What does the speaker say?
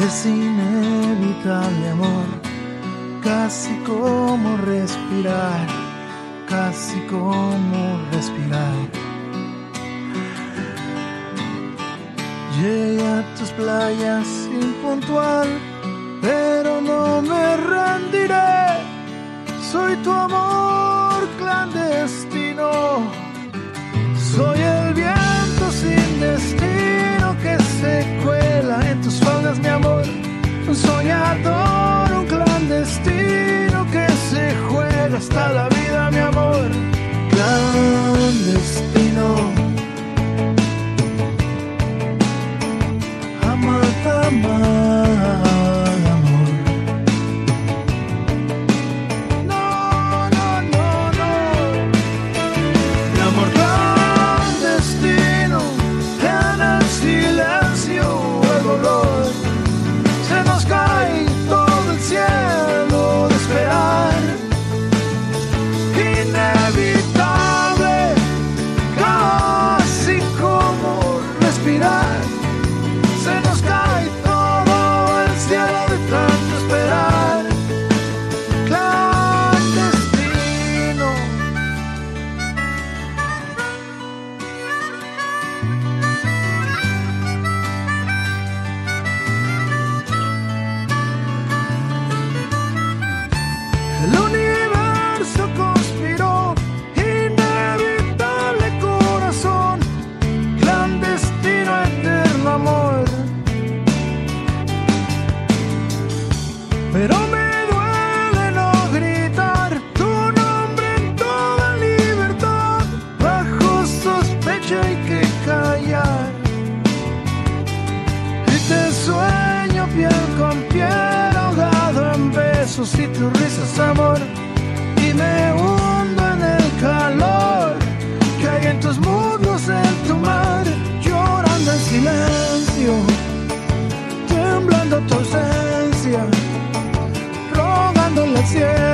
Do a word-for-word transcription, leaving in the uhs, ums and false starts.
Es inevitable, amor, casi como respirar, casi como respirar. Llegué a tus playas impuntual, pero no me rendiré. Soy tu amor clandestino, soy el viento sin destino que se cuela en tus faldas, mi amor. Un soñador, un clandestino que se juega hasta la vida, mi amor. Clandestino, amar, amar. Y tu risa es amor, y me hundo en el calor que hay en tus muslos, en tu mar, llorando en silencio, temblando tu ausencia, rogándole al cielo